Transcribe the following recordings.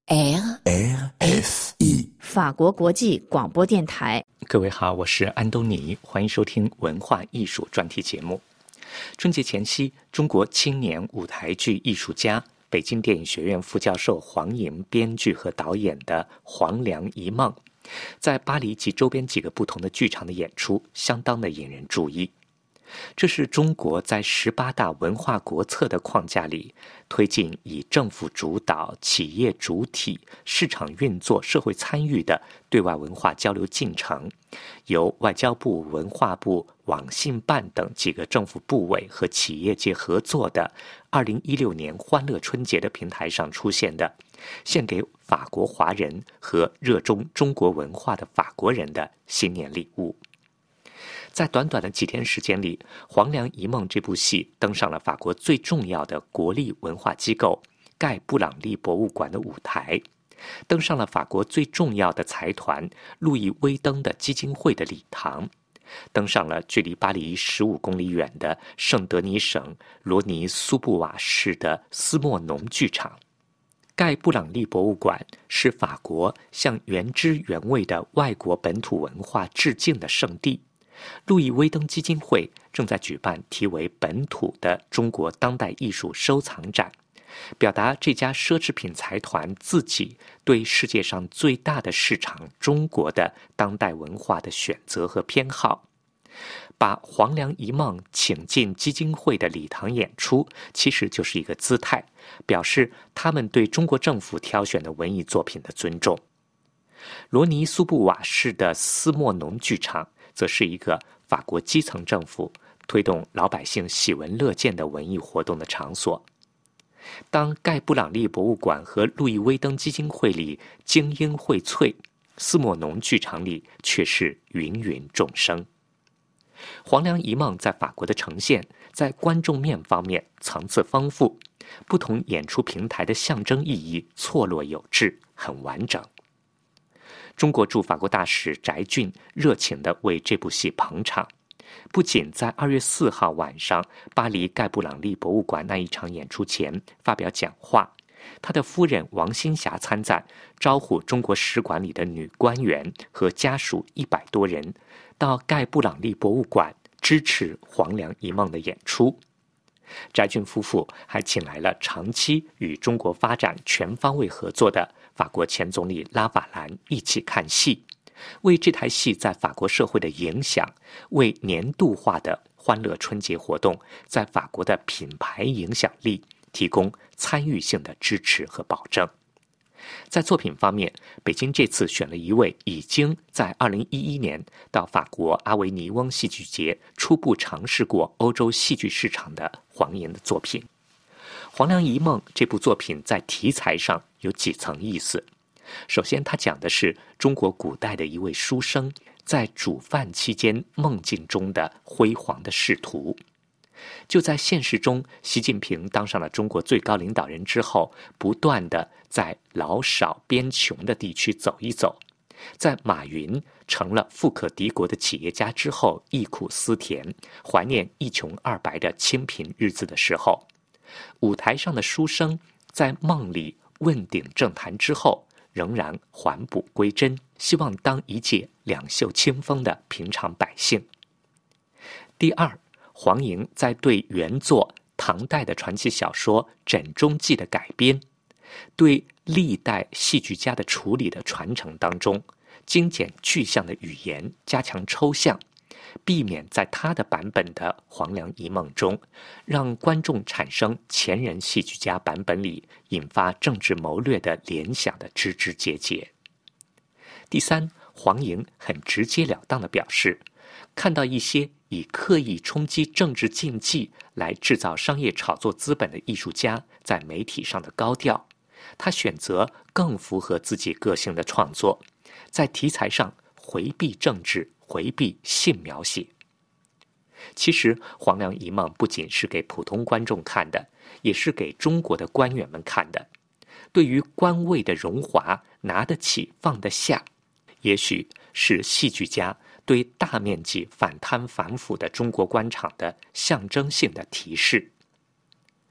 RFI 法国国际广播电台。 各位好，我是安东尼，欢迎收听文化艺术专题节目。春节前夕，中国青年舞台剧艺术家、北京电影学院副教授黄莹编剧和导演的《黄粱一梦》，在巴黎及周边几个不同的剧场的演出，相当的引人注意。这是中国在18大文化国策的框架里，推进以政府主导、企业主体、市场运作、社会参与的对外文化交流进程，由外交部、文化部、网信办等几个政府部委和企业界合作的2016年欢乐春节的平台上出现的，献给法国华人和热衷中国文化的法国人的新年礼物。在短短的几天时间里，《黄粱一梦》这部戏登上了法国最重要的国立文化机构盖布朗利博物馆的舞台，登上了法国最重要的财团路易威登的基金会的礼堂，登上了距离巴黎15公里远的圣德尼省罗尼苏布瓦市的斯莫农剧场。盖布朗利博物馆是法国向原汁原味的外国本土文化致敬的圣地。路易威登基金会正在举办题为“本土”的中国当代艺术收藏展，表达这家奢侈品财团自己对世界上最大的市场中国的当代文化的选择和偏好。把《黄粱一梦》请进基金会的礼堂演出，其实就是一个姿态，表示他们对中国政府挑选的文艺作品的尊重。罗尼苏布瓦市的斯莫农剧场则是一个法国基层政府推动老百姓喜闻乐见的文艺活动的场所。当盖布朗利博物馆和路易威登基金会里精英荟萃，斯莫农剧场里却是芸芸众生。黄粱一梦在法国的呈现，在观众面方面层次丰富，不同演出平台的象征意义错落有致，很完整。中国驻法国大使翟俊热情地为这部戏捧场，不仅在2月4号晚上巴黎盖布朗利博物馆那一场演出前发表讲话，他的夫人王新霞参赞，招呼中国使馆里的女官员和家属100多人到盖布朗利博物馆支持《黄粱一梦》的演出。翟俊夫妇还请来了长期与中国发展全方位合作的法国前总理拉法兰一起看戏，为这台戏在法国社会的影响，为年度化的欢乐春节活动在法国的品牌影响力提供参与性的支持和保证。在作品方面，北京这次选了一位已经在2011年到法国阿维尼翁戏剧节初步尝试过欧洲戏剧市场的黄莹的作品。《黄粱一梦》这部作品在题材上有几层意思。首先，它讲的是中国古代的一位书生在煮饭期间梦境中的辉煌的仕途。就在现实中，习近平当上了中国最高领导人之后，不断地在老少边穷的地区走一走；在马云成了富可敌国的企业家之后，忆苦思甜，怀念一穷二白的清贫日子的时候，舞台上的书生在梦里问鼎政坛之后，仍然还补归真，希望当一介两袖清风的平常百姓。第二，黄莹在对原作唐代的传奇小说《枕中记》的改编，对历代戏剧家的处理的传承当中，精简具象的语言，加强抽象，避免在他的版本的《黄粱一梦》中，让观众产生前人戏剧家版本里引发政治谋略的联想的枝枝节节。第三，黄莹很直截了当地表示，看到一些以刻意冲击政治禁忌来制造商业炒作资本的艺术家在媒体上的高调，他选择更符合自己个性的创作，在题材上回避政治，回避性描写。其实《黄粱一梦》不仅是给普通观众看的，也是给中国的官员们看的。对于官位的荣华，拿得起放得下，也许是戏剧家对大面积反贪反腐的中国官场的象征性的提示。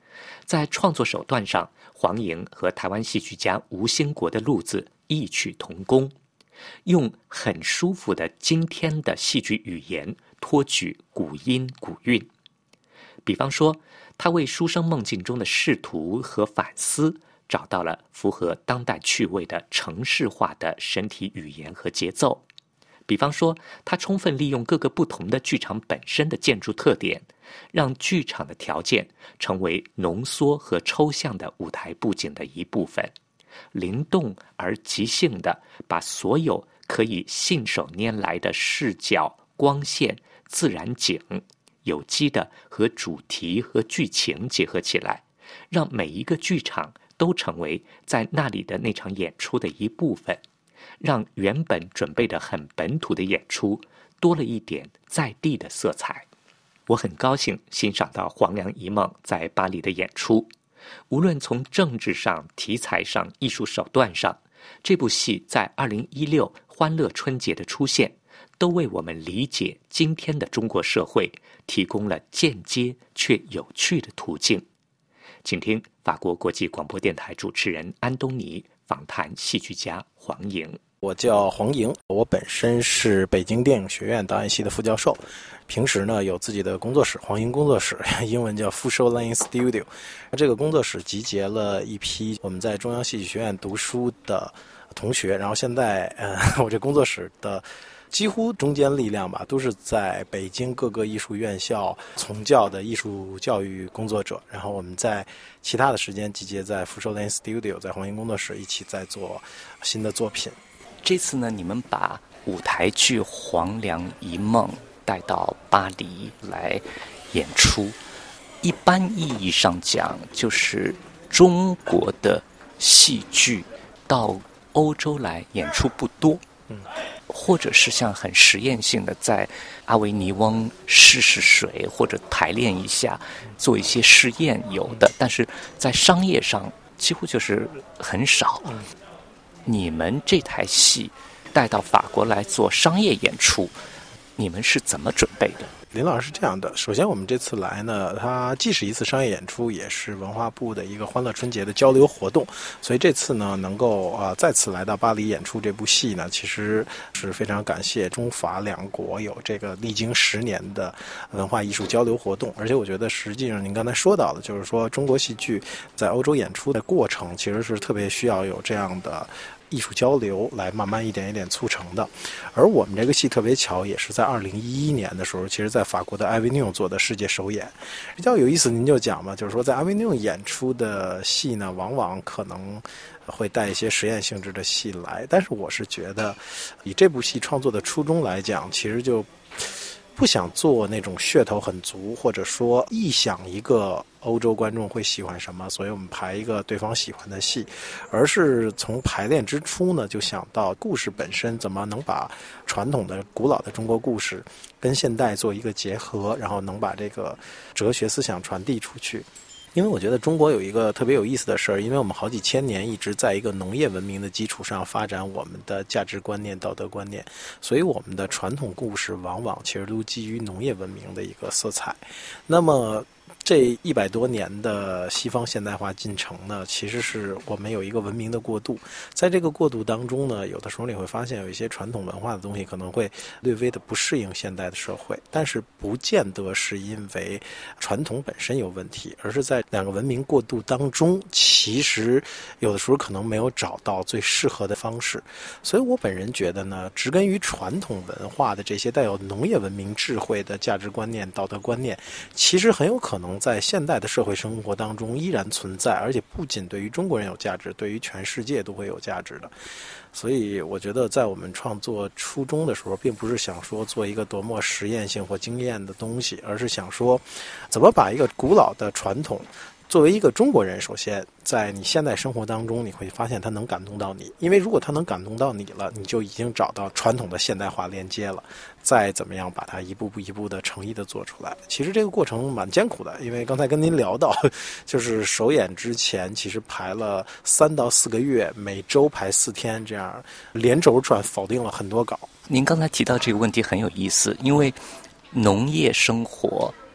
在创作手段上，黄莹和台湾戏剧家吴兴国的路子异曲同工，用很舒服的今天的戏剧语言托举古音古韵。比方说，他为书生梦境中的仕途和反思找到了符合当代趣味的程式化的身体语言和节奏。比方说，他充分利用各个不同的剧场本身的建筑特点，让剧场的条件成为浓缩和抽象的舞台布景的一部分，灵动而即兴地把所有可以信手拈来的视角、光线、自然景有机的和主题和剧情结合起来，让每一个剧场都成为在那里的那场演出的一部分，让原本准备的很本土的演出多了一点在地的色彩。我很高兴欣赏到黄粱一梦在巴黎的演出，无论从政治上、题材上、艺术手段上，这部戏在2016欢乐春节的出现，都为我们理解今天的中国社会提供了间接却有趣的途径。请听法国国际广播电台主持人安东尼访谈戏剧家黄莹。 我叫黄莹，我本身是北京电影学院导演系的副教授，平时呢有自己的工作室，黄莹工作室，英文叫 Fushou Lane Studio。这个工作室集结了一批我们在中央戏剧学院读书的同学，然后现在我这工作室的几乎中坚力量吧，都是在北京各个艺术院校从教的艺术教育工作者，然后我们在其他的时间集结在 Fushou Lane Studio， 在黄莹工作室一起在做新的作品。 这次呢，你们把舞台剧《黄粱一梦》带到巴黎来演出。一般意义上讲，就是中国的戏剧到欧洲来演出不多，或者是像很实验性的在阿维尼翁试试水，或者排练一下，做一些试验有的，但是在商业上几乎就是很少。你们这台戏带到法国来做商业演出，你们是怎么准备的？ 林老师是这样的，首先我们这次来呢，它既是一次商业演出，也是文化部的一个欢乐春节的交流活动，所以这次呢能够再次来到巴黎演出这部戏呢，其实是非常感谢中法两国有这个历经10年的文化艺术交流活动。而且我觉得实际上您刚才说到的，就是说中国戏剧在欧洲演出的过程其实是特别需要有这样的艺术交流来慢慢一点一点促成的。而我们这个戏特别巧，也是在2011年的时候，其实在法国的艾维尼翁做的世界首演。比较有意思，您就讲嘛，就是说在艾维尼翁演出的戏呢，往往可能会带一些实验性质的戏来，但是我是觉得以这部戏创作的初衷来讲，其实就不想做那种噱头很足，或者说臆想一个欧洲观众会喜欢什么，所以我们排一个对方喜欢的戏，而是从排练之初呢，就想到故事本身怎么能把传统的古老的中国故事跟现代做一个结合，然后能把这个哲学思想传递出去。因为我觉得中国有一个特别有意思的事儿，因为我们好几千年一直在一个农业文明的基础上发展我们的价值观念、道德观念，所以我们的传统故事往往其实都基于农业文明的一个色彩。那么这100多年的西方现代化进程呢，其实是我们有一个文明的过渡，在这个过渡当中呢，有的时候你会发现有一些传统文化的东西可能会略微的不适应现代的社会，但是不见得是因为传统本身有问题，而是在两个文明过渡当中，其实有的时候可能没有找到最适合的方式。所以我本人觉得呢，植根于传统文化的这些带有农业文明智慧的价值观念、道德观念，其实很有可能在现代的社会生活当中依然存在，而且不仅对于中国人有价值，对于全世界都会有价值的。所以我觉得在我们创作初衷的时候，并不是想说做一个多么实验性或经验的东西，而是想说怎么把一个古老的传统作为一个中国人，首先在你现代生活当中，你会发现它能感动到你，因为如果它能感动到你了，你就已经找到传统的现代化连接了，再怎么样把它一步步的诚意的做出来。其实这个过程蛮艰苦的，因为刚才跟您聊到，就是首演之前其实排了3到4个月，每周排4天，这样连轴转，否定了很多稿。 您刚才提到这个问题很有意思，因为农业生活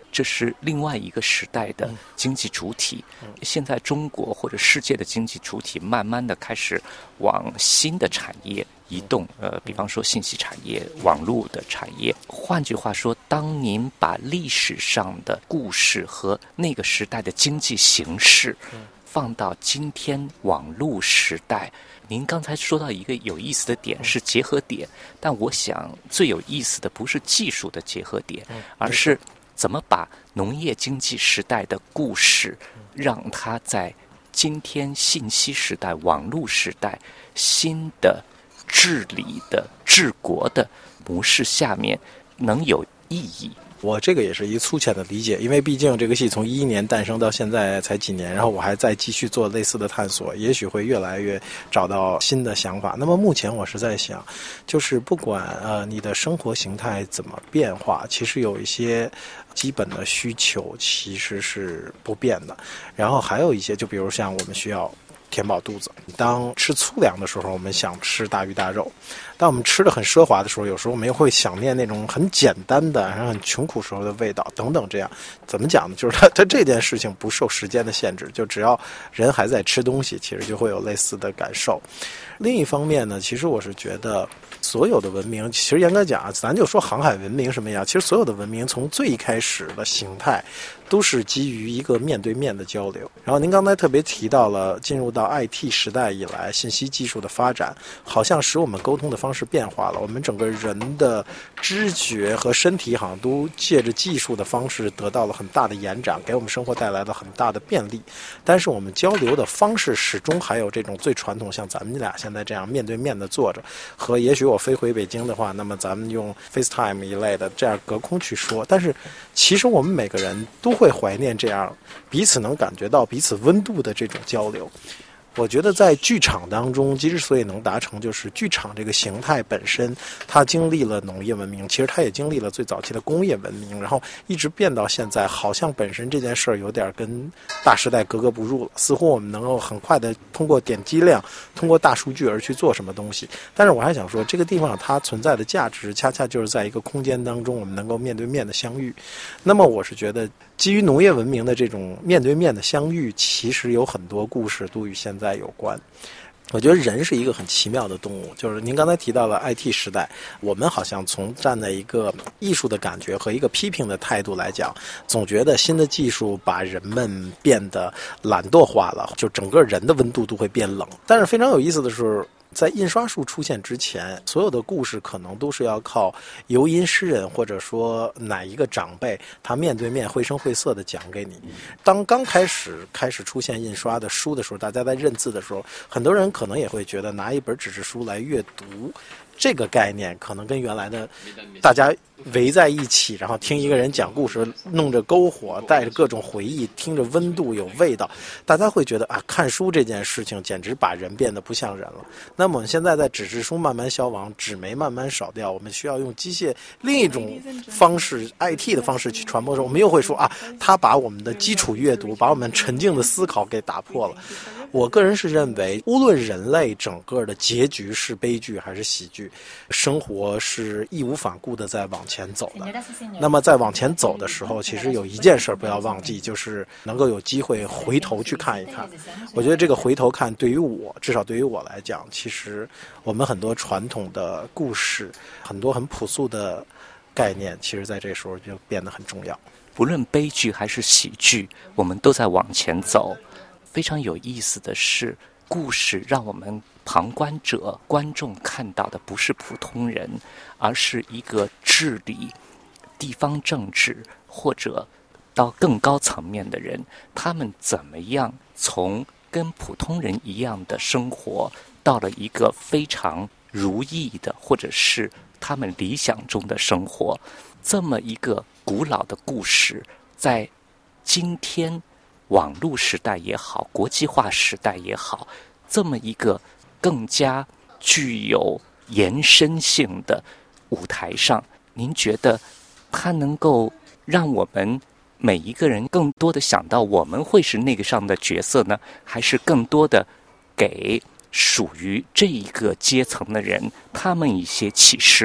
这是另外一个时代的经济主体。现在中国或者世界的经济主体慢慢的开始往新的产业移动，比方说信息产业、网络的产业。换句话说，当您把历史上的故事和那个时代的经济形势放到今天网络时代，您刚才说到一个有意思的点是结合点，但我想最有意思的不是技术的结合点，而是怎么把农业经济时代的故事让它在今天信息时代、网络时代新的治理的治国的模式下面能有意义。 我这个也是一粗浅的理解，因为毕竟这个戏从2011年诞生到现在才几年，然后我还在继续做类似的探索，也许会越来越找到新的想法。那么目前我是在想，就是不管你的生活形态怎么变化，其实有一些基本的需求其实是不变的，然后还有一些，就比如像我们需要填饱肚子。当吃粗粮的时候，我们想吃大鱼大肉；当我们吃的很奢华的时候，有时候我们又会想念那种很简单的、然后很穷苦时候的味道等等。这样怎么讲呢？就是它这件事情不受时间的限制，就只要人还在吃东西，其实就会有类似的感受。另一方面呢，其实我是觉得所有的文明，其实严格讲，咱就说航海文明什么样，其实所有的文明从最开始的形态都是基于一个面对面的交流。然后您刚才特别提到了进入到 IT 时代以来，信息技术的发展好像使我们沟通的方式变化了，我们整个人的知觉和身体好像都借着技术的方式得到了很大的延展，给我们生活带来了很大的便利。但是我们交流的方式始终还有这种最传统，像咱们俩现在这样面对面的坐着，和也许我飞回北京的话，那么咱们用 FaceTime 一类的这样隔空去说。但是其实我们每个人都会怀念这样彼此能感觉到彼此温度的这种交流。我觉得在剧场当中之所以能达成，就是剧场这个形态本身它经历了农业文明，其实它也经历了最早期的工业文明，然后一直变到现在，好像本身这件事儿有点跟大时代格格不入了，似乎我们能够很快的通过点击量，通过大数据而去做什么东西。但是我还想说，这个地方它存在的价值恰恰就是在一个空间当中我们能够面对面的相遇。那么我是觉得基于农业文明的这种面对面的相遇，其实有很多故事都与现在有关。我觉得人是一个很奇妙的动物，就是您刚才提到了 IT 时代，我们好像从站在一个艺术的感觉和一个批评的态度来讲，总觉得新的技术把人们变得懒惰化了，就整个人的温度都会变冷。但是非常有意思的是，在印刷术出现之前，所有的故事可能都是要靠游吟诗人或者说哪一个长辈他面对面绘声绘色的讲给你。当刚开始出现印刷的书的时候，大家在认字的时候，很多人可能也会觉得拿一本纸质书来阅读这个概念可能跟原来的大家围在一起，然后听一个人讲故事，弄着篝火，带着各种回忆，听着温度有味道，大家会觉得啊，看书这件事情简直把人变得不像人了。那么我们现在在纸质书慢慢消亡，纸媒慢慢少掉，我们需要用机械另一种方式 IT 的方式去传播的时候，我们又会说啊，它把我们的基础阅读，把我们沉静的思考给打破了。我个人是认为，无论人类整个的结局是悲剧还是喜剧，生活是义无反顾的在往前走的。那么在往前走的时候，其实有一件事不要忘记，就是能够有机会回头去看一看。我觉得这个回头看对于我，至少对于我来讲，其实我们很多传统的故事，很多很朴素的概念，其实在这时候就变得很重要。 不论悲剧还是喜剧，我们都在往前走。非常有意思的是，故事让我们旁观者、观众看到的不是普通人，而是一个治理、地方政治或者到更高层面的人，他们怎么样从跟普通人一样的生活，到了一个非常如意的，或者是他们理想中的生活。这么一个古老的故事，在今天网络时代也好，国际化时代也好，这么一个更加具有延伸性的舞台上，您觉得它能够让我们每一个人更多的想到我们会是那个上的角色呢，还是更多的给属于这一个阶层的人他们一些启示呢？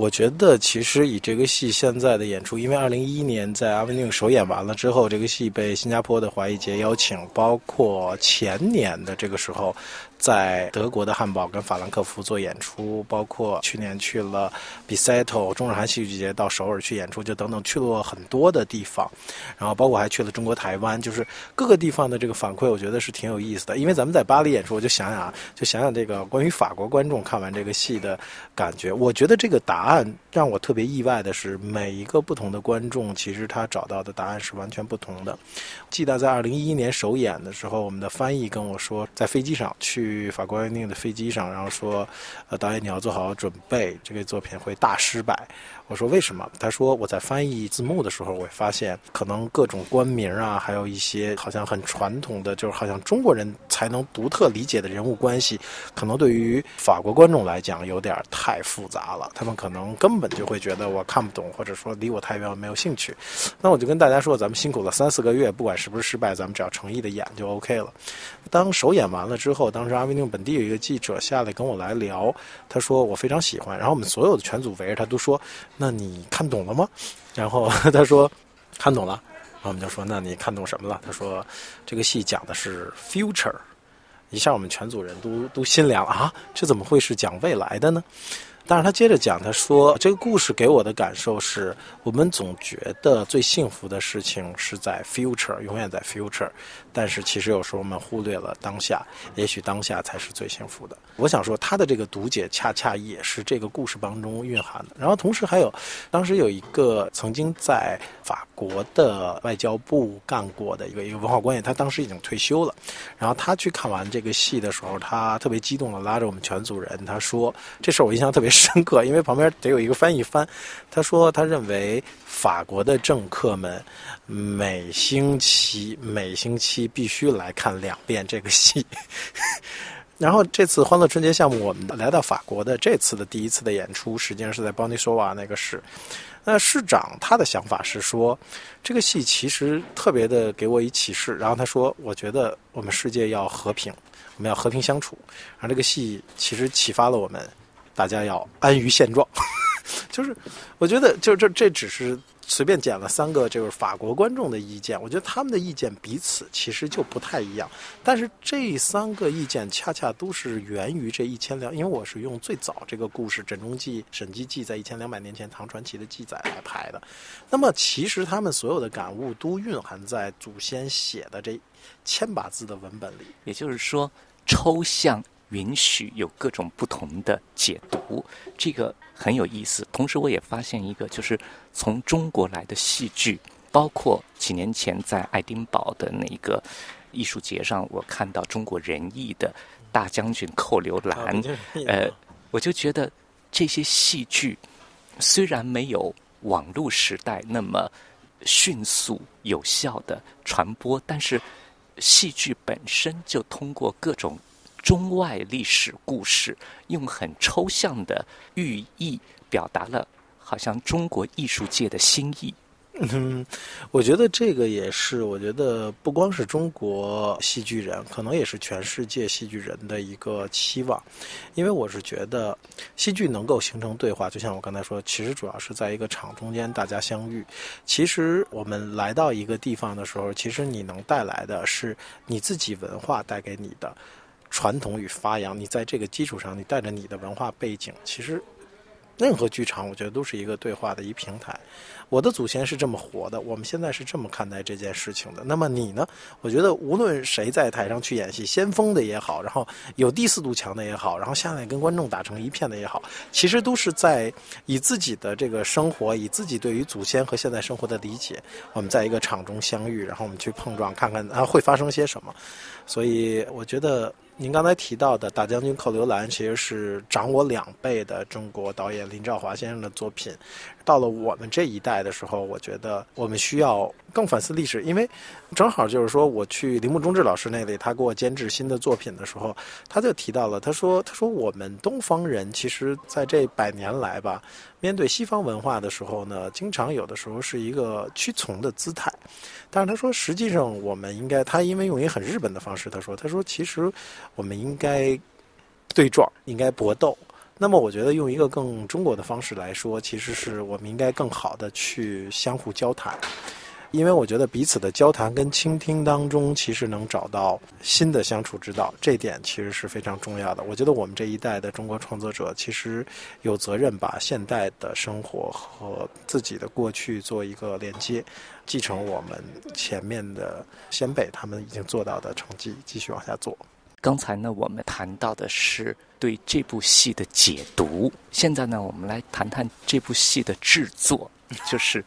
我觉得其实以这个戏现在的演出，因为2011年在阿维尼翁首演完了之后，这个戏被新加坡的华裔节邀请，包括前年的这个时候在德国的汉堡跟法兰克福做演出，包括去年去了比塞头中日韩戏剧节到首尔去演出，就等等去了很多的地方，然后包括还去了中国台湾，就是各个地方的这个反馈我觉得是挺有意思的。因为咱们在巴黎演出，我就想想这个关于法国观众看完这个戏的感觉，我觉得这个答案让我特别意外的是，每一个不同的观众其实他找到的答案是完全不同的。记得在2011年首演的时候，我们的翻译跟我说，在飞机上去法国安宁的飞机上，然后说导演你要做好准备，这个作品会大失败。我说为什么？他说我在翻译字幕的时候，我发现可能各种官名啊，还有一些好像很传统的，就是好像中国人才能独特理解的人物关系，可能对于法国观众来讲有点太复杂了，他们可能根本就会觉得我看不懂，或者说离我太远，没有兴趣。那我就跟大家说，咱们辛苦了3-4个月，不管是不是失败，咱们只要诚意的演就 OK 了。当首演完了之后，当时阿维尼翁本地有一个记者下来跟我来聊，他说我非常喜欢，然后我们所有的全组围着他都说，那你看懂了吗？然后他说看懂了，然后我们就说那你看懂什么了？他说这个戏讲的是 future。一下我们全组人都心凉啊，这怎么会是讲未来的呢？但是他接着讲，他说这个故事给我的感受是，我们总觉得最幸福的事情是在 future， 永远在 future， 但是其实有时候我们忽略了当下，也许当下才是最幸福的。我想说他的这个读解恰恰也是这个故事当中蕴含的。然后同时还有当时有一个曾经在法国的外交部干过的一个文化官员，他当时已经退休了，然后他去看完这个戏的时候，他特别激动的拉着我们全组人，他说这事儿我印象特别深刻，因为旁边得有一个翻译翻，他说他认为法国的政客们每星期必须来看2遍这个戏。然后这次欢乐春节项目我们来到法国的这次的第一次的演出，实际上是在邦尼索瓦那个市。那市长他的想法是说，这个戏其实特别的给我以启示，然后他说我觉得我们世界要和平，我们要和平相处，然后这个戏其实启发了我们大家要安于现状。就是我觉得就这只是随便捡了3个就是法国观众的意见，我觉得他们的意见彼此其实就不太一样，但是这3个意见恰恰都是源于这1200，因为我是用最早这个故事《枕中记》《沈记记》在1200年前唐传奇的记载来排的。那么其实他们所有的感悟都蕴含在祖先写的这1000把字的文本里。 也就是说，抽象允许有各种不同的解读，这个很有意思。同时我也发现一个，就是从中国来的戏剧，包括几年前在爱丁堡的那个艺术节上，我看到中国人艺的大将军寇留兰，我就觉得这些戏剧虽然没有网络时代那么迅速有效的传播，但是戏剧本身就通过各种中外历史故事，用很抽象的寓意表达了好像中国艺术界的心意。 我觉得这个也是，我觉得不光是中国戏剧人，可能也是全世界戏剧人的一个期望。因为我是觉得戏剧能够形成对话，就像我刚才说，其实主要是在一个场中间大家相遇。其实我们来到一个地方的时候，其实你能带来的是你自己文化带给你的传统与发扬，你在这个基础上，你带着你的文化背景，其实任何剧场我觉得都是一个对话的一平台。我的祖先是这么活的，我们现在是这么看待这件事情的。那么你呢？我觉得无论谁在台上去演戏，先锋的也好，然后有第4堵墙的也好，然后下来跟观众打成一片的也好，其实都是在以自己的这个生活，以自己对于祖先和现在生活的理解，我们在一个场中相遇，然后我们去碰撞，看看会发生些什么。所以我觉得您刚才提到的大将军寇留兰其实是长我2倍的中国导演林兆华先生的作品。到了我们这一代的时候，我觉得我们需要更反思历史，因为正好就是说我去铃木忠志老师那里，他给我监制新的作品的时候，他就提到了，他说我们东方人其实在这100年来吧，面对西方文化的时候呢，经常有的时候是一个屈从的姿态。但是他说实际上我们应该，他因为用一个很日本的方式，他说其实我们应该对撞，应该搏斗。 那么我觉得用一个更中国的方式来说，其实是我们应该更好的去相互交谈。因为我觉得彼此的交谈跟倾听当中，其实能找到新的相处之道，这点其实是非常重要的。我觉得我们这一代的中国创作者，其实有责任把现代的生活和自己的过去做一个连接，继承我们前面的先辈他们已经做到的成绩，继续往下做。 刚才呢，我们谈到的是对这部戏的解读，现在呢，我们来谈谈这部戏的制作，就是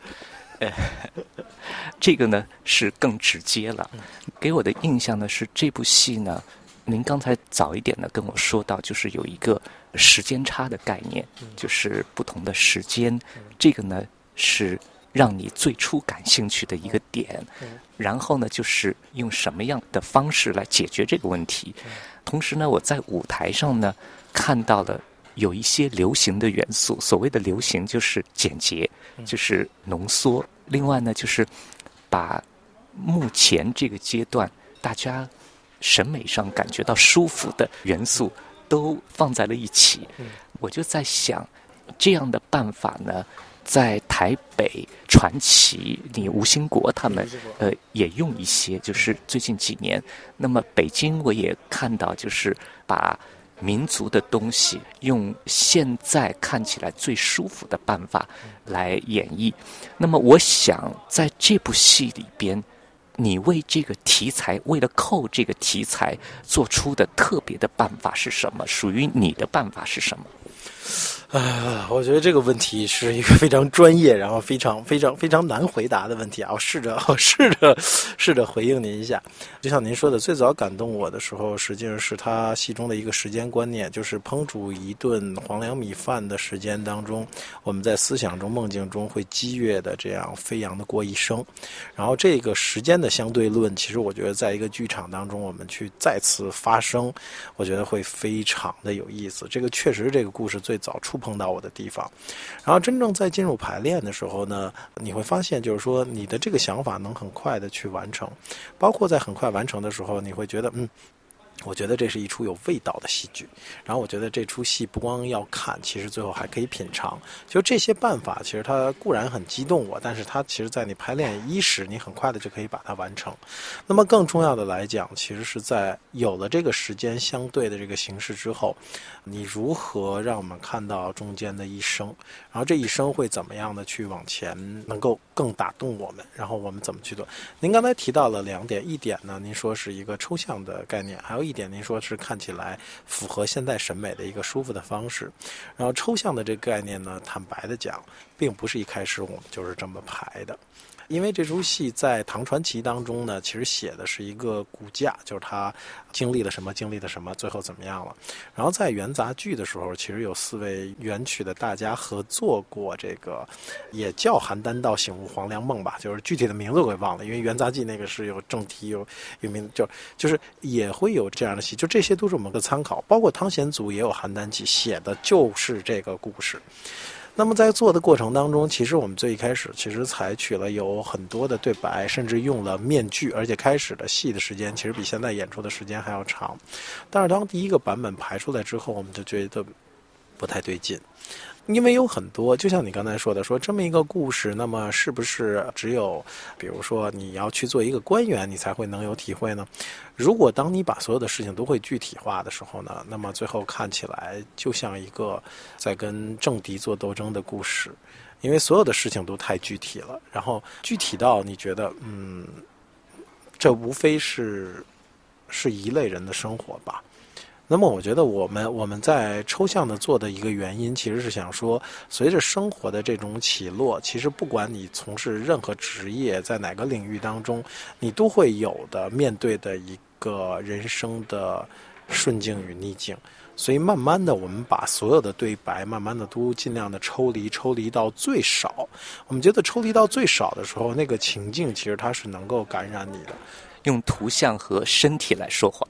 这个呢是更直接了。给我的印象呢是这部戏呢，您刚才早一点呢跟我说到，就是有一个时间差的概念，就是不同的时间，这个呢是让你最初感兴趣的一个点。然后呢，就是用什么样的方式来解决这个问题。同时呢，我在舞台上呢看到了有一些流行的元素，所谓的流行就是简洁，就是浓缩。另外呢，就是把目前这个阶段大家审美上感觉到舒服的元素都放在了一起。我就在想，这样的办法呢，在台北传奇，你吴兴国他们也用一些，就是最近几年。那么北京我也看到，就是把民族的东西用现在看起来最舒服的办法来演绎。那么我想在这部戏里边，你为这个题材，为了扣这个题材做出的特别的办法是什么？属于你的办法是什么？ 我觉得这个问题是一个非常专业，然后非常难回答的问题啊！我试着回应您一下。就像您说的，最早感动我的时候，实际上是他戏中的一个时间观念，就是烹煮一顿黄粱米饭的时间当中，我们在思想中、梦境中会激越的这样飞扬的过一生。然后这个时间的相对论，其实我觉得在一个剧场当中，我们去再次发生，我觉得会非常的有意思。这个确实是这个故事最早触碰到我的地方。然后真正在进入排练的时候呢，你会发现就是说你的这个想法能很快的去完成，包括在很快完成的时候，你会觉得我觉得这是一出有味道的戏剧，然后我觉得这出戏不光要看，其实最后还可以品尝。就这些办法，其实它固然很激动我，但是它其实在你排练伊始，你很快的就可以把它完成。那么更重要的来讲，其实是在有了这个时间相对的这个形式之后，你如何让我们看到中间的一生，然后这一生会怎么样的去往前，能够更打动我们，然后我们怎么去做。您刚才提到了2点，一点呢，您说是一个抽象的概念，还有一点您说是看起来符合现代审美的一个舒服的方式。然后抽象的这个概念呢，坦白的讲，并不是一开始我们就是这么排的。因为这出戏在唐传奇当中呢，其实写的是一个骨架，就是他经历了什么，最后怎么样了。然后在元杂剧的时候，其实有4位元曲的大家合作过这个，也叫邯郸道醒悟黄粱梦吧，就是具体的名字我给忘了，因为元杂剧那个是有正题有名，就是也会有这样的戏，就这些都是我们的参考。包括汤显祖也有邯郸记，写的就是这个故事。那么在做的过程当中，其实我们最一开始其实采取了有很多的对白，甚至用了面具，而且开始的戏的时间其实比现在演出的时间还要长。但是当第一个版本排出来之后，我们就觉得不太对劲。因为有很多，就像你刚才说的，说这么一个故事，那么是不是只有比如说你要去做一个官员，你才会能有体会呢？如果当你把所有的事情都会具体化的时候呢，那么最后看起来就像一个在跟政敌做斗争的故事，因为所有的事情都太具体了，然后具体到你觉得这无非是一类人的生活吧。那么我觉得我们在抽象的做的一个原因，其实是想说，随着生活的这种起落，其实不管你从事任何职业，在哪个领域当中，你都会有的面对的一个人生的顺境与逆境。所以慢慢的我们把所有的对白慢慢的都尽量的抽离到最少。我们觉得抽离到最少的时候，那个情境其实它是能够感染你的。 用图像和身体来说话。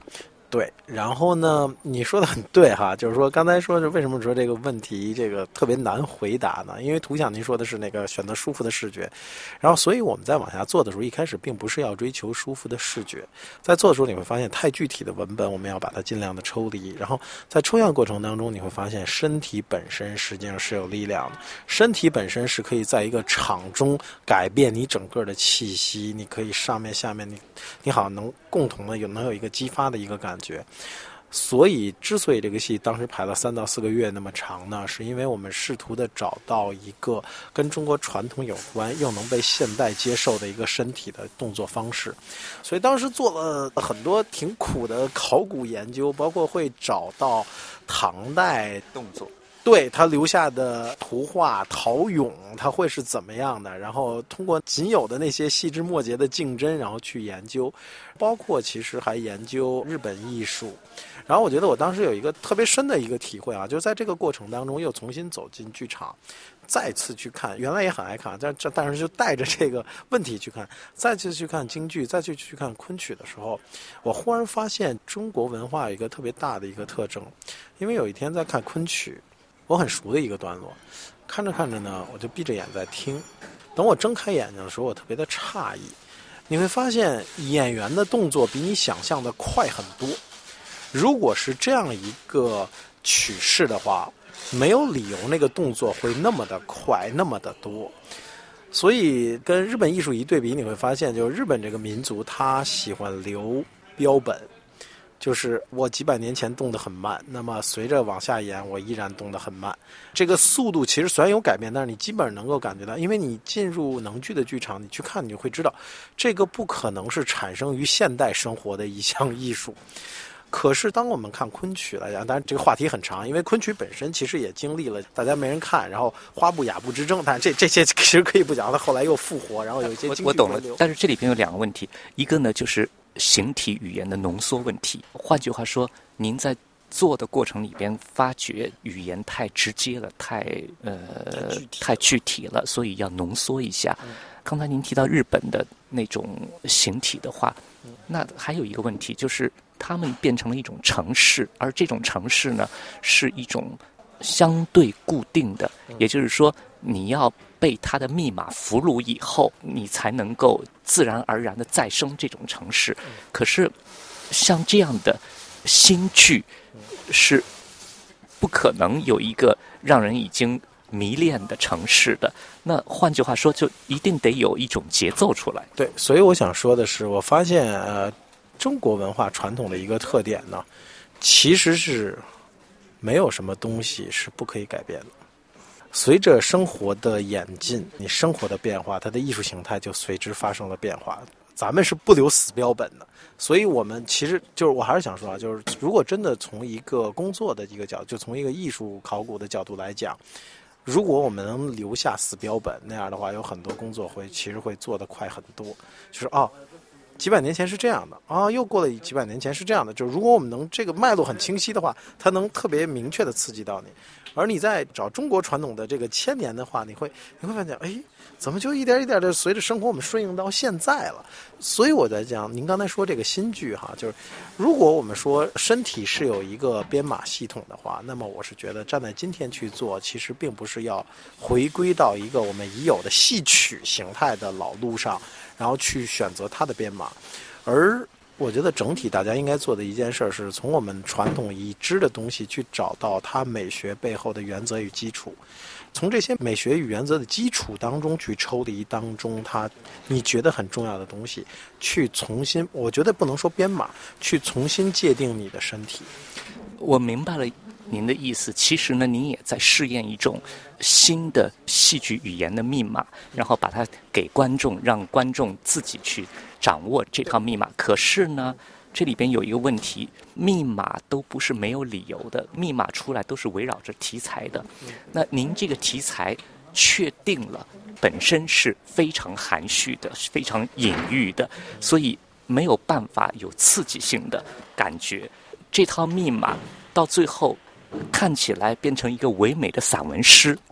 对，然后呢，你说的很对哈，就是说刚才说是为什么说这个问题这个特别难回答呢？因为图像您说的是那个选择舒服的视觉，然后所以我们在往下做的时候，一开始并不是要追求舒服的视觉，在做的时候你会发现太具体的文本我们要把它尽量的抽离，然后在抽象过程当中你会发现身体本身实际上是有力量的，身体本身是可以在一个场中改变你整个的气息，你可以上面下面你好像能共同的能有一个激发的一个感觉。所以之所以这个戏当时排了3到4个月那么长呢，是因为我们试图的找到一个跟中国传统有关又能被现代接受的一个身体的动作方式。所以当时做了很多挺苦的考古研究，包括会找到唐代动作， 对他留下的图画陶俑他会是怎么样的，然后通过仅有的那些细枝末节的竞争然后去研究，包括其实还研究日本艺术。然后我觉得我当时有一个特别深的一个体会啊，就是在这个过程当中又重新走进剧场，再次去看，原来也很爱看，但是就带着这个问题去看，再次去看京剧，再去看昆曲的时候，我忽然发现中国文化有一个特别大的一个特征。因为有一天在看昆曲，我很熟的一个段落，看着看着呢，我就闭着眼在听。等我睁开眼睛的时候，我特别的诧异，你会发现演员的动作比你想象的快很多。如果是这样一个曲式的话，没有理由那个动作会那么的快，那么的多。所以跟日本艺术一对比，你会发现，就是日本这个民族，他喜欢留标本。就是我几百年前动得很慢，那么随着往下演我依然动得很慢，这个速度其实虽然有改变，但是你基本上能够感觉到，因为你进入能剧的剧场，你去看你就会知道这个不可能是产生于现代生活的一项艺术。可是当我们看昆曲来讲，当然这个话题很长，因为昆曲本身其实也经历了大家没人看，然后花布雅布之争，但这些其实可以不讲，它后来又复活，然后有一些京剧我懂了，但是这里边有2个问题，一个呢就是形体语言的浓缩问题，换句话说，您在做的过程里边发觉语言太直接了，太具体了，所以要浓缩一下。刚才您提到日本的那种形体的话，那还有一个问题就是他们变成了一种程式，而这种程式呢是一种相对固定的，也就是说你要被它的密码俘虏以后，你才能够自然而然的再生这种程式。可是像这样的新剧是不可能有一个让人已经迷恋的程式的，那换句话说就一定得有一种节奏出来。 对，所以我想说的是，我发现中国文化传统的一个特点呢，其实是没有什么东西是不可以改变的。随着生活的演进，你生活的变化，它的艺术形态就随之发生了变化。咱们是不留死标本的，所以我们其实就是我还是想说啊，就是如果真的从一个工作的一个角度，就从一个艺术考古的角度来讲，如果我们能留下死标本，那样的话，有很多工作其实会做得快很多。就是几百年前是这样的又过了几百年前是这样的。就如果我们能这个脉络很清晰的话，它能特别明确的刺激到你。而你在找中国传统的这个1000年的话，你会发现，怎么就一点一点的随着生活我们顺应到现在了？所以我在讲，您刚才说这个新剧哈，就是如果我们说身体是有一个编码系统的话，那么我是觉得站在今天去做，其实并不是要回归到一个我们已有的戏曲形态的老路上，然后去选择它的编码，而我觉得整体大家应该做的一件事是从我们传统已知的东西去找到它美学背后的原则与基础，从这些美学与原则的基础当中去抽离当中你觉得很重要的东西，去重新，我觉得不能说编码，去重新界定你的身体。 我明白了您的意思，其实呢，您也在试验一种新的戏剧语言的密码，然后把它给观众，让观众自己去掌握这套密码。可是呢，这里边有一个问题，密码都不是没有理由的，密码出来都是围绕着题材的。那您这个题材确定了，本身是非常含蓄的，非常隐喻的，所以没有办法有刺激性的感觉。这套密码到最后看起来变成一个唯美的散文诗，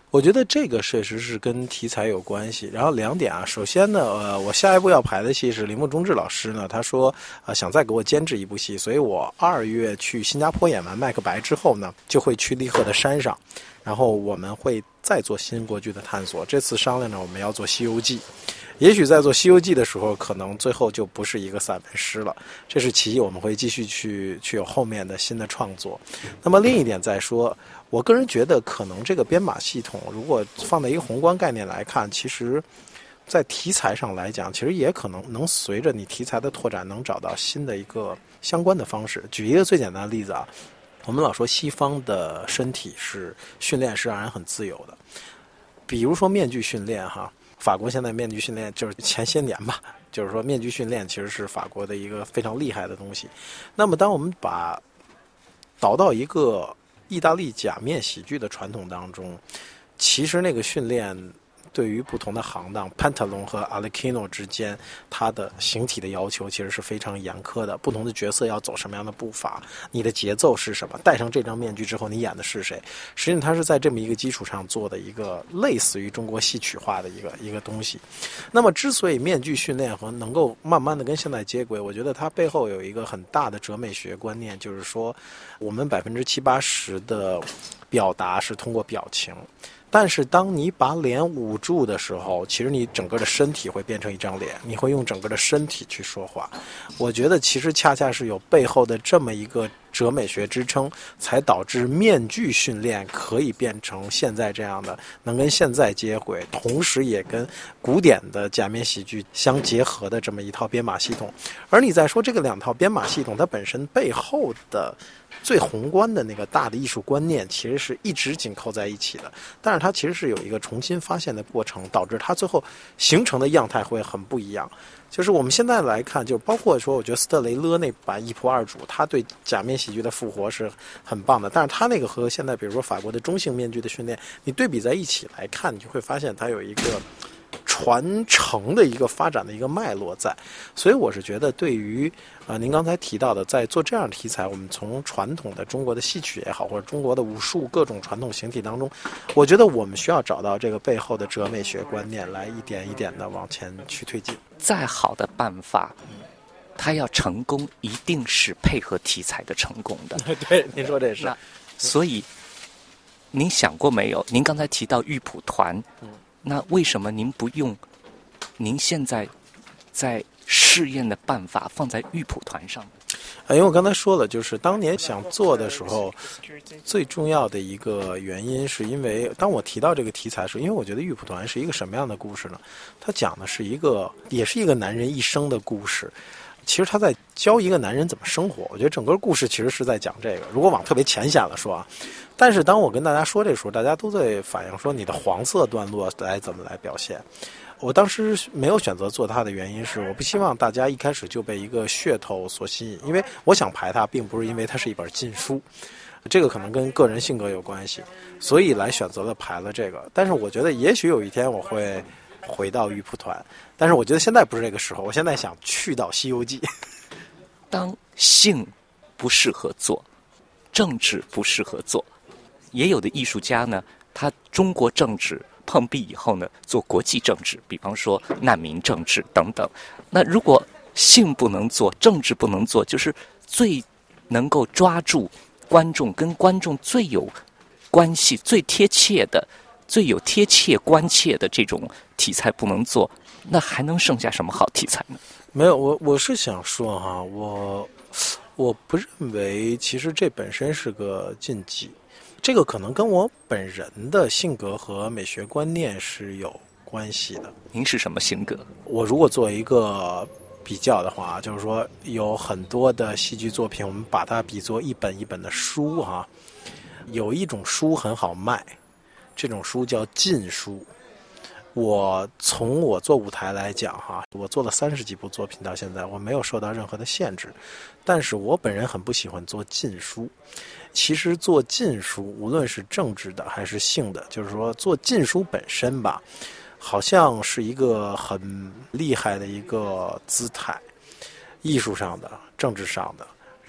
我觉得这个确实是跟题材有关系。然后2点啊，首先呢，我下一步要排的戏是铃木忠志老师呢，他说想再给我监制一部戏，所以我2月去新加坡演完《麦克白》之后呢，就会去利赫的山上，然后我们会再做新国剧的探索。这次商量呢，我们要做《西游记》。也许在做《西游记》的时候，可能最后就不是一个散文诗了，这是其一，我们会继续去有后面的新的创作。那么另一点再说，我个人觉得可能这个编码系统如果放在一个宏观概念来看，其实在题材上来讲，其实也可能随着你题材的拓展，能找到新的一个相关的方式。举一个最简单的例子啊，我们老说西方的身体是训练是让人很自由的，比如说面具训练哈。法国现在面具训练就是前些年吧，就是说面具训练其实是法国的一个非常厉害的东西。那么当我们把导到一个意大利假面喜剧的传统当中，其实那个训练对于不同的行当 Pantalon 和 Arlecchino 之间，它的形体的要求其实是非常严苛的。不同的角色要走什么样的步伐，你的节奏是什么，戴上这张面具之后你演的是谁，实际上它是在这么一个基础上做的一个类似于中国戏曲化的一个东西。那么之所以面具训练和能够慢慢的跟现在接轨，我觉得它背后有一个很大的哲美学观念，就是说我们70-80%的表达是通过表情，但是当你把脸捂住的时候，其实你整个的身体会变成一张脸，你会用整个的身体去说话。我觉得其实恰恰是有背后的这么一个哲美学支撑，才导致面具训练可以变成现在这样的，能跟现在接轨，同时也跟古典的假面喜剧相结合的这么一套编码系统。而你再说这个2套编码系统，它本身背后的最宏观的那个大的艺术观念其实是一直紧扣在一起的，但是它其实是有一个重新发现的过程，导致它最后形成的样态会很不一样。就是我们现在来看，就包括说我觉得斯特雷勒那版一仆二主，他对假面喜剧的复活是很棒的，但是他那个和现在比如说法国的中性面具的训练，你对比在一起来看，你就会发现它有一个传承的一个发展的一个脉络在。所以我是觉得对于您刚才提到的在做这样的题材，我们从传统的中国的戏曲也好，或者中国的武术各种传统形体当中，我觉得我们需要找到这个背后的哲美学观念，来一点一点的往前去推进。 再好的办法它要成功一定是配合题材的成功的。 对，您说这是。 那所以您想过没有，您刚才提到玉蒲团，那为什么您不用您现在在试验的办法放在玉蒲团上呢？ 因为我刚才说了，就是当年想做的时候，最重要的一个原因是因为当我提到这个题材的时候，因为我觉得玉蒲团是一个什么样的故事呢？它讲的是也是一个男人一生的故事。其实他在教一个男人怎么生活，我觉得整个故事其实是在讲这个。如果往特别浅显了说啊，但是当我跟大家说这时候，大家都在反映说你的黄色段落怎么来表现。我当时没有选择做它的原因是，我不希望大家一开始就被一个噱头所吸引，因为我想排它，并不是因为它是一本禁书，这个可能跟个人性格有关系，所以来选择了排了这个。但是我觉得也许有一天我会回到玉蒲团，但是我觉得现在不是这个时候，我现在想去到《西游记》。 当性不适合做，政治不适合做，也有的艺术家呢，他中国政治碰壁以后呢，做国际政治，比方说难民政治等等。那如果性不能做，政治不能做，就是最能够抓住观众，跟观众最有关系、最贴切的、最有贴切关切的这种题材不能做，那还能剩下什么好题材呢？ 没有，我是想说哈，我不认为其实这本身是个禁忌，这个可能跟我本人的性格和美学观念是有关系的。 您是什么性格？ 我如果做一个比较的话，就是说有很多的戏剧作品，我们把它比作一本一本的书哈。有一种书很好卖，这种书叫禁书。从我做舞台来讲哈，我做了30几部作品到现在，我没有受到任何的限制，但是我本人很不喜欢做禁书。其实做禁书，无论是政治的还是性的，就是说做禁书本身吧，好像是一个很厉害的一个姿态，艺术上的、政治上的，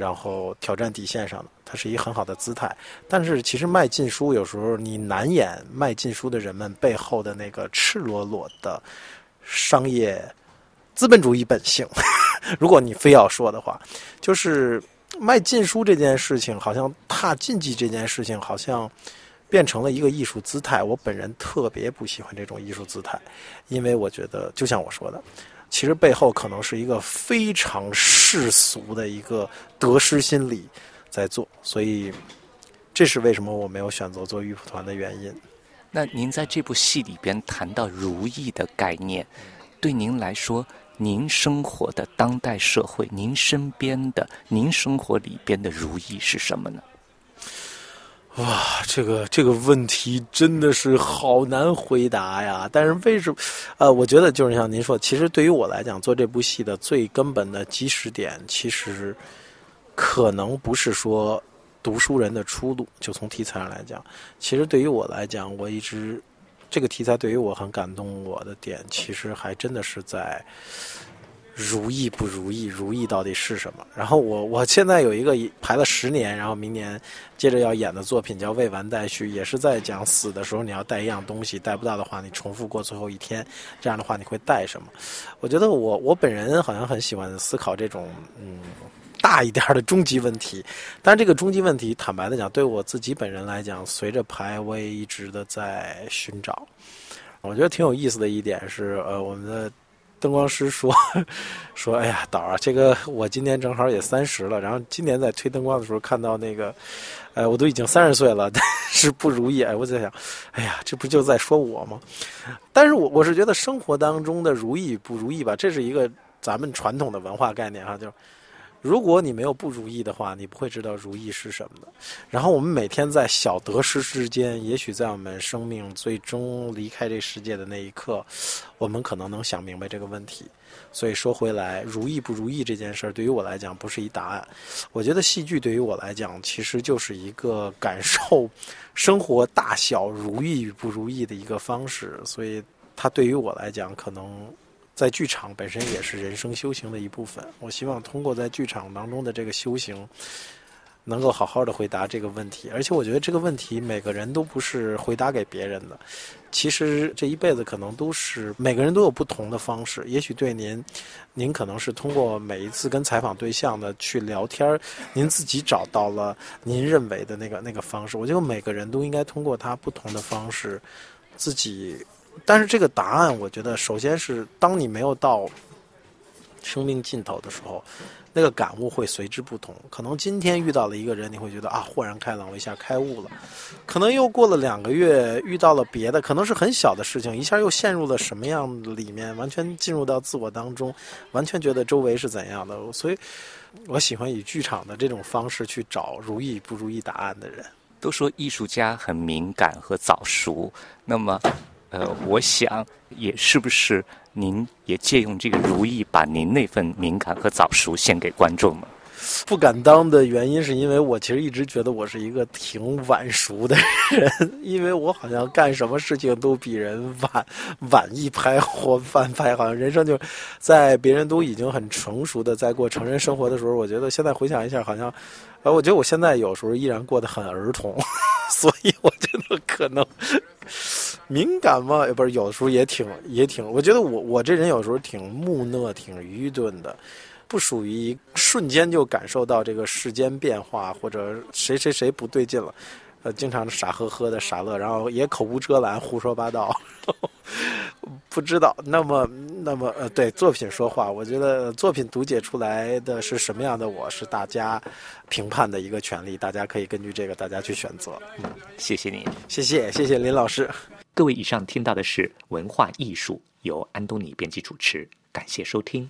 然后挑战底线上的，它是一个很好的姿态。但是其实卖禁书有时候你难掩卖禁书的人们背后的那个赤裸裸的商业资本主义本性。如果你非要说的话，就是卖禁书这件事情，好像踏禁忌这件事情，好像变成了一个艺术姿态。我本人特别不喜欢这种艺术姿态，因为我觉得就像我说的，其实背后可能是一个非常世俗的一个得失心理在做，所以这是为什么我没有选择做玉蒲团的原因。 那您在这部戏里边谈到如意的概念，对您来说，您生活的当代社会，您身边的，您生活里边的如意是什么呢？ 哇，这个问题真的是好难回答呀！但是为什么？我觉得就是像您说，其实对于我来讲，做这部戏的最根本的基石点，其实可能不是说读书人的出路。就从题材上来讲，其实对于我来讲，我一直这个题材对于我很感动我的点，其实还真的是在如意不如意，如意到底是什么？然后我现在有一个排了10年，然后明年接着要演的作品叫《未完待续》，也是在讲死的时候你要带一样东西，带不到的话你重复过最后一天，这样的话你会带什么？我觉得我本人好像很喜欢思考这种大一点的终极问题，但是这个终极问题坦白的讲，对我自己本人来讲，随着排我也一直的在寻找。我觉得挺有意思的一点是我们的灯光师说哎呀导啊，这个我今年正好也30了，然后今年在推灯光的时候看到那个我都已经30岁了，但是不如意。我在想，哎呀，这不就在说我吗？但是我是觉得生活当中的如意不如意吧，这是一个咱们传统的文化概念哈，就如果你没有不如意的话，你不会知道如意是什么的。然后我们每天在小得失之间，也许在我们生命最终离开这世界的那一刻，我们可能能想明白这个问题。所以说回来，如意不如意这件事儿，对于我来讲不是一答案。我觉得戏剧对于我来讲，其实就是一个感受生活大小如意与不如意的一个方式。所以它对于我来讲，可能在剧场本身也是人生修行的一部分。我希望通过在剧场当中的这个修行，能够好好的回答这个问题。而且我觉得这个问题每个人都不是回答给别人的，其实这一辈子可能都是每个人都有不同的方式。也许对您可能是通过每一次跟采访对象的去聊天，您自己找到了您认为的那个方式。我觉得每个人都应该通过他不同的方式自己。但是这个答案，我觉得首先是当你没有到生命尽头的时候，那个感悟会随之不同。可能今天遇到了一个人，你会觉得豁然开朗，我一下开悟了。可能又过了2个月，遇到了别的，可能是很小的事情，一下又陷入了什么样里面，完全进入到自我当中，完全觉得周围是怎样的。所以我喜欢以剧场的这种方式去找如意不如意答案的人。 都说艺术家很敏感和早熟，那么我想也是不是您也借用这个如意，把您那份敏感和早熟献给观众呢？ 不敢当的原因是因为我其实一直觉得我是一个挺晚熟的人，因为我好像干什么事情都比人晚一拍或晚拍，好像人生就在别人都已经很成熟的在过成人生活的时候，我觉得现在回想一下，好像我觉得我现在有时候依然过得很儿童，所以我觉得可能敏感嘛，不是有的时候也挺，我觉得我这人有时候挺木讷，挺愚钝的。不属于瞬间就感受到这个世间变化，或者谁不对劲了，经常傻呵呵的傻乐，然后也口无遮拦，胡说八道，不知道。那么对作品说话，我觉得作品读解出来的是什么样的我，是大家评判的一个权利，大家可以根据这个大家去选择。 谢谢你， 谢谢林老师。 各位，以上听到的是文化艺术，由安东尼编辑主持，感谢收听。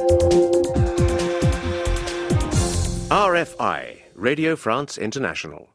RFI, Radio France International.